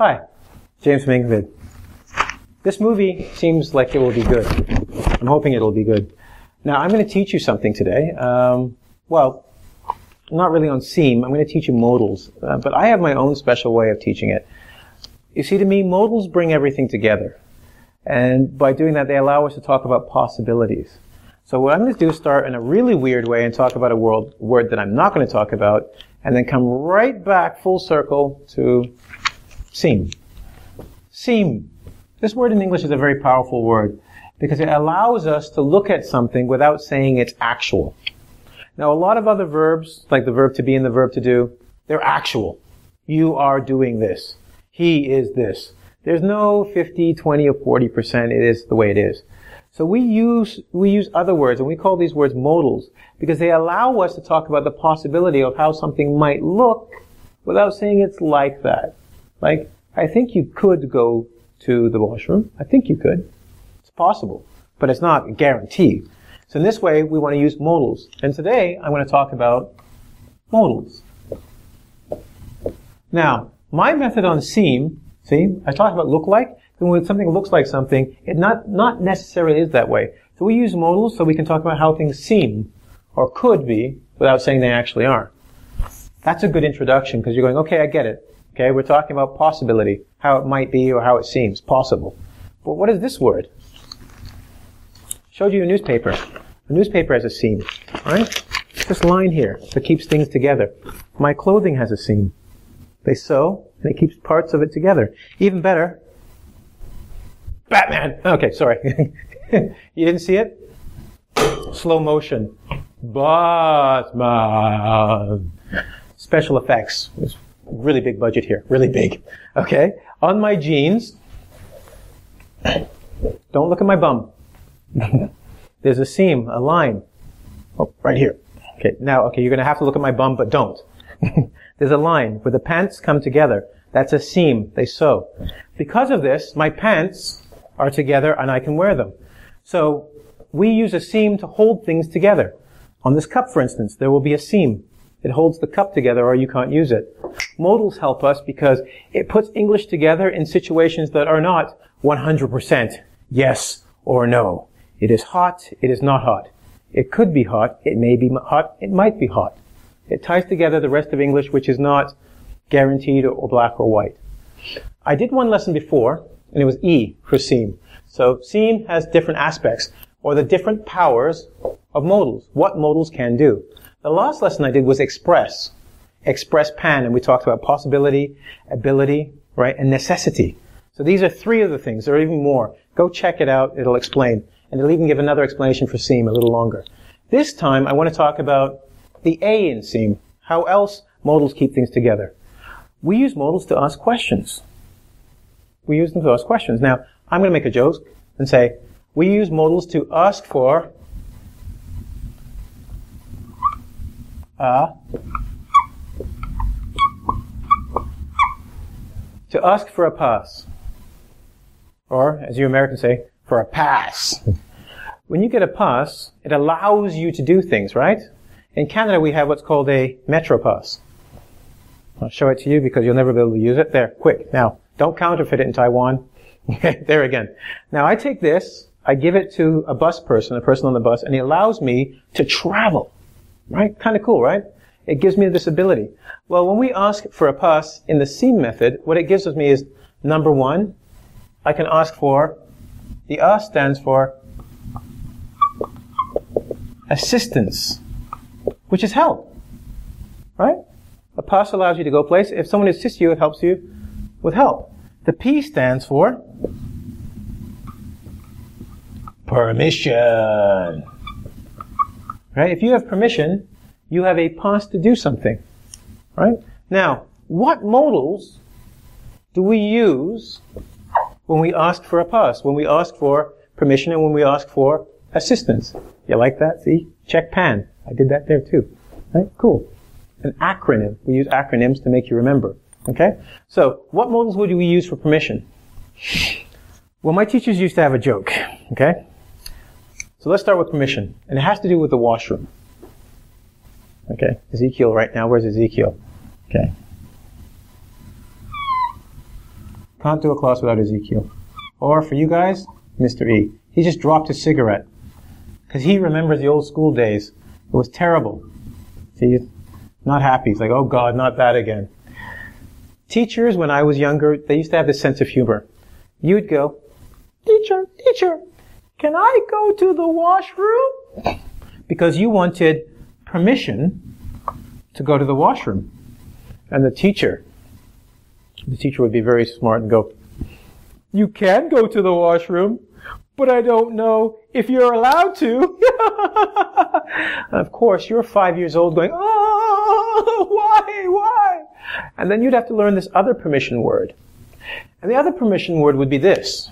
Hi, James Minkovid. This movie seems like it will be good. I'm hoping it'll be good. Now, I'm going to teach you something today. Well, not really on seam. I'm going to teach you modals. But I have my own special way of teaching it. You see, to me, modals bring everything together. And by doing that, they allow us to talk about possibilities. So what I'm going to do is start in a really weird way and talk about a word that I'm not going to talk about, and then come right back full circle to seam. Seam. This word in English is a very powerful word because it allows us to look at something without saying it's actual. Now, a lot of other verbs, like the verb to be and the verb to do, they're actual. You are doing this. He is this. There's no 50, 20, or 40%. It is the way it is. So we use other words, and we call these words modals, because they allow us to talk about the possibility of how something might look without saying it's like that. Like, I think you could go to the washroom. I think you could. It's possible, but it's not a guarantee. So in this way, we want to use modals. And today, I'm going to talk about modals. Now, my method on seam, see, I talked about look like. And when something looks like something, it not necessarily is that way. So we use modals so we can talk about how things seem or could be without saying they actually are. That's a good introduction because you're going, okay, I get it. Okay, we're talking about possibility, how it might be or how it seems possible. But what is this word? Showed you a newspaper. A newspaper has a seam, right? This line here that keeps things together. My clothing has a seam. They sew and it keeps parts of it together. Even better, Batman! Okay, sorry. You didn't see it? Slow motion. Batman! Special effects. There's really big budget here. Really big. Okay? On my jeans, don't look at my bum. There's a seam, a line. Oh, right here. Okay, now, you're going to have to look at my bum, but don't. There's a line where the pants come together. That's a seam. They sew. Because of this, my pants are together and I can wear them. So we use a seam to hold things together. On this cup, for instance, there will be a seam. It holds the cup together or you can't use it. Modals help us because it puts English together in situations that are not 100% yes or no. It is hot, it is not hot. It could be hot, it may be hot, it might be hot. It ties together the rest of English which is not guaranteed or black or white. I did one lesson before, and it was E for seam. So seam has different aspects, or the different powers of modals, what modals can do. The last lesson I did was express pan, and we talked about possibility, ability, right, and necessity. So these are three of the things. There are even more. Go check it out. It'll explain. And it'll even give another explanation for seam a little longer. This time, I want to talk about the A in seam, how else modals keep things together. We use modals to ask questions. We use them to ask questions. Now, I'm going to make a joke and say, we use modals to ask for a pass. Or, as you Americans say, for a pass. When you get a pass, it allows you to do things, right? In Canada, we have what's called a Metro Pass. I'll show it to you because you'll never be able to use it. There, quick. Now, don't counterfeit it in Taiwan. There again. Now, I take this, I give it to a person on the bus, and he allows me to travel. Right? Kind of cool, right? It gives me this ability. Well, when we ask for a pass in the seam method, what it gives me is, number one, I can ask for, the A stands for assistance, which is help. Right? A pass allows you to go place. If someone assists you, it helps you with help. The P stands for permission. Right? If you have permission, you have a pass to do something. Right? Now, what modals do we use when we ask for a pass, when we ask for permission, and when we ask for assistance? You like that? See? Check pan. I did that there too. Right? Cool. An acronym. We use acronyms to make you remember. Okay? So, what modals would we use for permission? Well, my teachers used to have a joke. Okay? So let's start with permission. And it has to do with the washroom. Okay? Ezekiel right now. Where's Ezekiel? Okay. Can't do a class without Ezekiel. Or for you guys, Mr. E. He just dropped his cigarette. Because he remembers the old school days. It was terrible. See, he's not happy. He's like, oh God, not that again. Teachers, when I was younger, they used to have this sense of humor. You'd go, teacher, can I go to the washroom? Because you wanted permission to go to the washroom. And the teacher would be very smart and go, you can go to the washroom, but I don't know if you're allowed to. And of course, you're 5 years old going, oh, why? And then you'd have to learn this other permission word. And the other permission word would be this.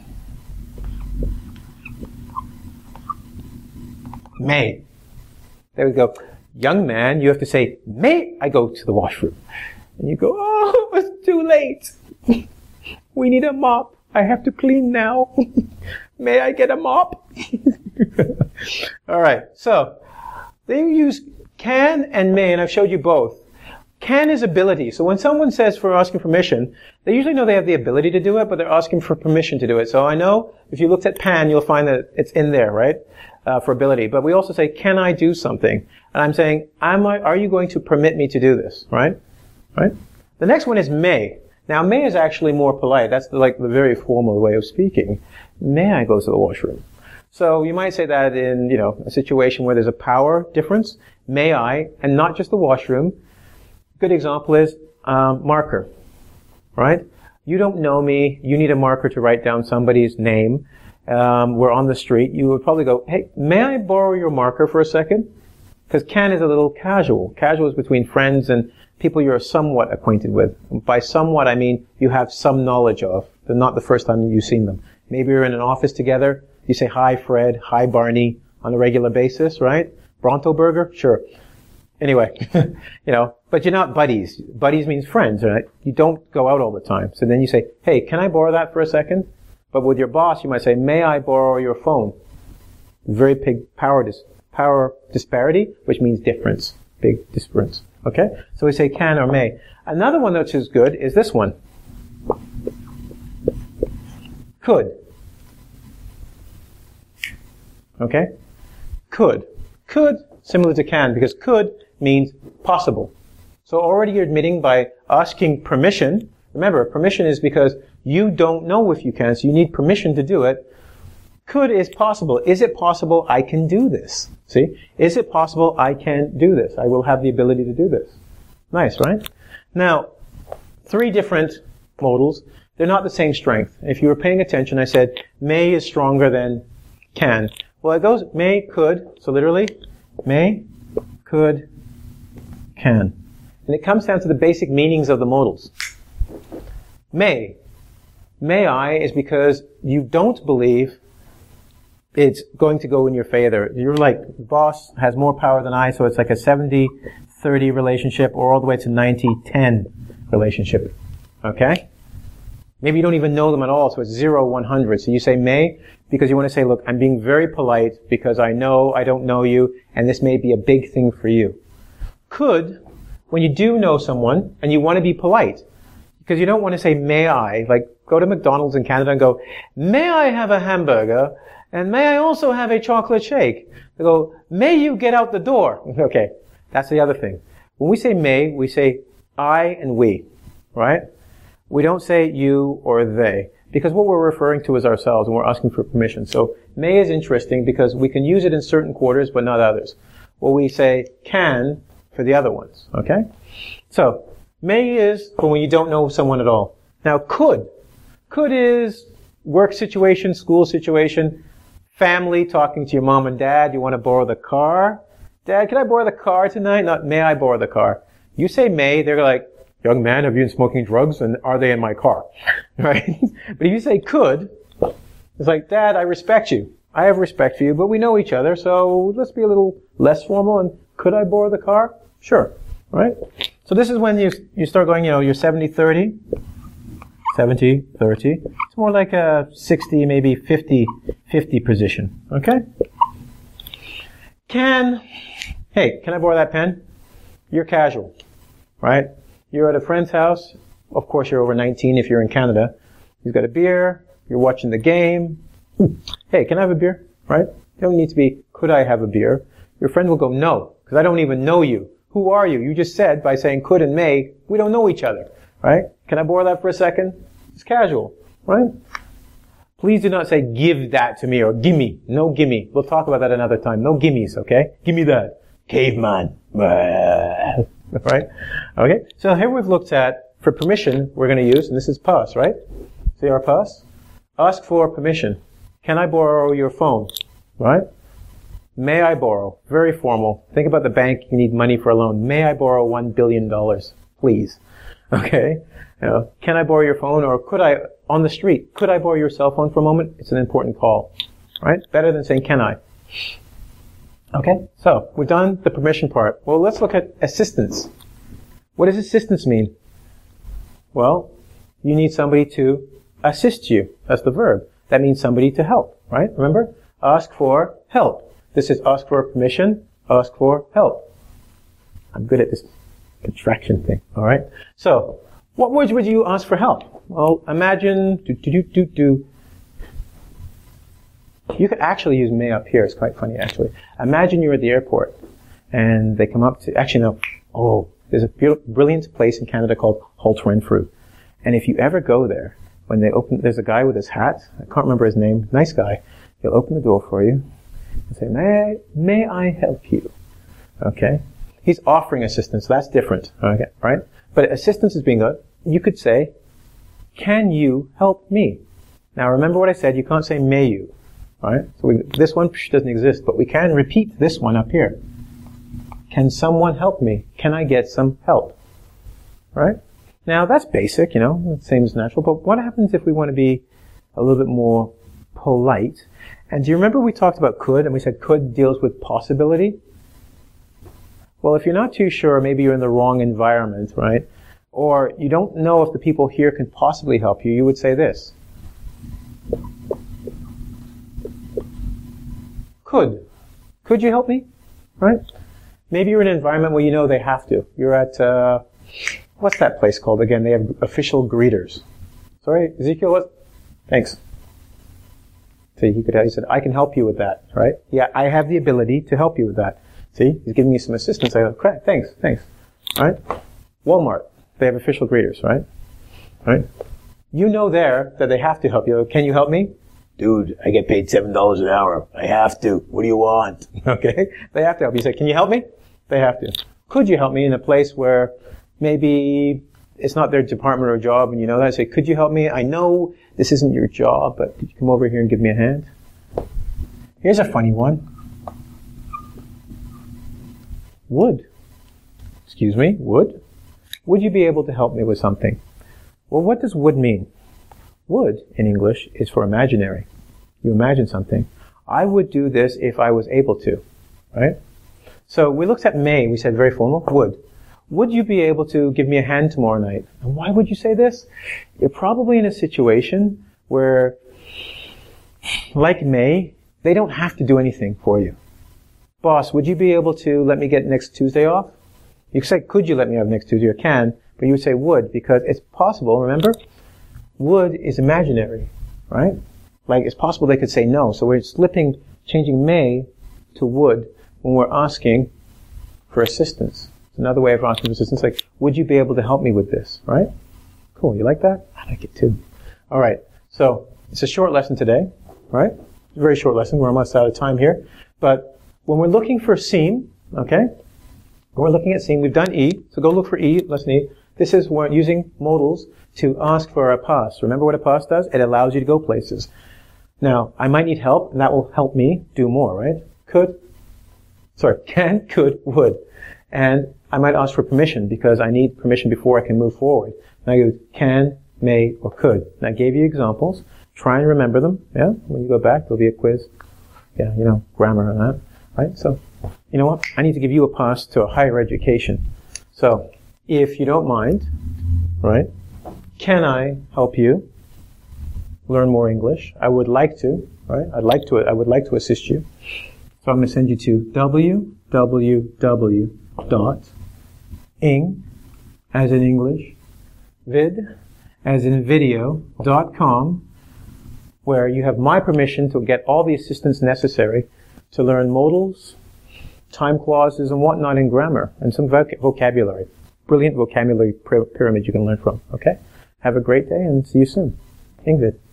May. They would go, young man, you have to say, may I go to the washroom? And you go, oh, it's too late. We need a mop. I have to clean now. May I get a mop? All right. So they use can and may, and I've showed you both. Can is ability. So when someone says for asking permission, they usually know they have the ability to do it, but they're asking for permission to do it. So I know if you looked at pan, you'll find that it's in there, right? For ability. But we also say, can I do something? And I'm saying, are you going to permit me to do this? Right? Right? The next one is may. Now, may is actually more polite. That's the very formal way of speaking. May I go to the washroom? So you might say that in, a situation where there's a power difference. May I? And not just the washroom. Good example is, marker. Right? You don't know me. You need a marker to write down somebody's name. We're on the street. You would probably go, hey, may I borrow your marker for a second? Because can is a little casual. Casual is between friends and people you're somewhat acquainted with. By somewhat, I mean you have some knowledge of. They're not the first time you've seen them. Maybe you're in an office together. You say, hi, Fred. Hi, Barney, on a regular basis, right? Bronto Burger? Sure. Anyway, but you're not buddies. Buddies means friends, right? You don't go out all the time. So then you say, hey, can I borrow that for a second? But with your boss, you might say, may I borrow your phone? Very big power disparity, which means difference. Big difference. Okay? So we say can or may. Another one which is good is this one. Could. Okay? Could. Could, similar to can, because could means possible. So already you're admitting by asking permission. Remember, permission is because you don't know if you can, so you need permission to do it. Could is possible. Is it possible I can do this? See? Is it possible I can do this? I will have the ability to do this. Nice, right? Now, 3 different modals. They're not the same strength. If you were paying attention, I said, may is stronger than can. Well, it goes may, could. So literally, may, could, can. And it comes down to the basic meanings of the modals. May. May I is because you don't believe it's going to go in your favor. You're like, boss has more power than I, so it's like a 70-30 relationship or all the way to 90-10 relationship. Okay? Maybe you don't even know them at all, so it's 0-100. So you say may because you want to say, look, I'm being very polite because I know I don't know you, and this may be a big thing for you. Could, when you do know someone and you want to be polite, because you don't want to say may I, like go to McDonald's in Canada and go, may I have a hamburger? And may I also have a chocolate shake? They go, may you get out the door? Okay, that's the other thing. When we say may, we say I and we, right? We don't say you or they, because what we're referring to is ourselves and we're asking for permission. So may is interesting because we can use it in certain quarters but not others. Well, we say can for the other ones, okay? So may is for when you don't know someone at all. Now could. Could is work situation, school situation, family talking to your mom and dad. You want to borrow the car? Dad, can I borrow the car tonight? Not may I borrow the car. You say may, they're like, young man, have you been smoking drugs? And are they in my car? Right? But if you say could, it's like, Dad, I respect you. I have respect for you, but we know each other, so let's be a little less formal. And could I borrow the car? Sure. Right? So this is when you start going, you're 70-30. 70-30. It's more like a 60, maybe 50-50 position. Okay? Hey, can I borrow that pen? You're casual. Right? You're at a friend's house. Of course, you're over 19 if you're in Canada. He's got a beer. You're watching the game. Hey, can I have a beer? Right? You don't need to be, could I have a beer? Your friend will go, no, because I don't even know you. Who are you? You just said by saying could and may, we don't know each other. Right? Can I borrow that for a second? It's casual. Right? Please do not say give that to me or gimme. No gimme. We'll talk about that another time. No gimmies, okay? Give me that. Caveman. Right? Okay? So here we've looked at, for permission, we're going to use, and this is pass, right? See our pass? Ask for permission. Can I borrow your phone? Right? May I borrow? Very formal. Think about the bank. You need money for a loan. May I borrow $1 billion? Please. Okay? Can I borrow your phone? Or could I, on the street, could I borrow your cell phone for a moment? It's an important call. Right? Better than saying, can I? Okay? So, we've done the permission part. Well, let's look at assistance. What does assistance mean? Well, you need somebody to assist you. That's the verb. That means somebody to help. Right? Remember? Ask for help. This is ask for permission, ask for help. I'm good at this contraction thing. Alright? So, what words would you ask for help? Well, imagine, You could actually use may up here. It's quite funny, actually. Imagine you're at the airport, and they come up to, actually no, there's a brilliant place in Canada called Holt Renfrew. And if you ever go there, when they open, there's a guy with his hat, I can't remember his name, nice guy. He'll open the door for you and say, may I help you? Okay? He's offering assistance. That's different. Okay, right? But assistance is being good. You could say, can you help me? Now remember what I said, you can't say may you. Right? So this one doesn't exist, but we can repeat this one up here. Can someone help me? Can I get some help? Right? Now that's basic, it seems natural, but what happens if we want to be a little bit more polite? And do you remember we talked about could, and we said could deals with possibility? Well, if you're not too sure, maybe you're in the wrong environment, right? Or you don't know if the people here can possibly help you, you would say this. Could. Could you help me? Right? Maybe you're in an environment where you know they have to. You're at, what's that place called again? They have official greeters. Sorry, Ezekiel, what? Thanks. See, he said, I can help you with that, right? Yeah, I have the ability to help you with that. See, he's giving me some assistance. I go, thanks. Right? Walmart, they have official greeters, right? Right? You know there that they have to help you. Can you help me? Dude, I get paid $7 an hour. I have to. What do you want? Okay? They have to help you. You say, can you help me? They have to. Could you help me in a place where maybe it's not their department or job and you know that? I say, could you help me? I know this isn't your job, but could you come over here and give me a hand? Here's a funny one. Would. Excuse me, would? Would you be able to help me with something? Well, what does would mean? Would, in English, is for imaginary. You imagine something. I would do this if I was able to. Right? So we looked at may. We said very formal. Would. Would you be able to give me a hand tomorrow night? And why would you say this? You're probably in a situation where, like may, they don't have to do anything for you. Boss, would you be able to let me get next Tuesday off? You could say, could you let me have next Tuesday? Or can. But you would say would, because it's possible, remember? Would is imaginary, right? Like, it's possible they could say no. So we're changing may to would when we're asking for assistance. It's another way of asking for assistance, like, would you be able to help me with this, right? Cool, you like that? I like it too. Alright, so, it's a short lesson today, right? It's a very short lesson, we're almost out of time here. But, when we're looking for seem, okay? When we're looking at seem, we've done E, so go look for E, lesson E. This is we're using modals to ask for a pass. Remember what a pass does? It allows you to go places. Now, I might need help, and that will help me do more, right? Can, could, would. And I might ask for permission, because I need permission before I can move forward. And I go, can, may, or could. And I gave you examples. Try and remember them, yeah? When you go back, there'll be a quiz. Yeah, grammar and that, right? So, you know what? I need to give you a pass to a higher education. So, if you don't mind, right? Can I help you learn more English? I would like to, right? I would like to assist you. So I'm going to send you to www.ing, as in English, vid, as in video.com, where you have my permission to get all the assistance necessary to learn modals, time clauses, and whatnot in grammar, and some vocabulary. Brilliant vocabulary pyramid you can learn from, okay? Have a great day and see you soon. Ingrid.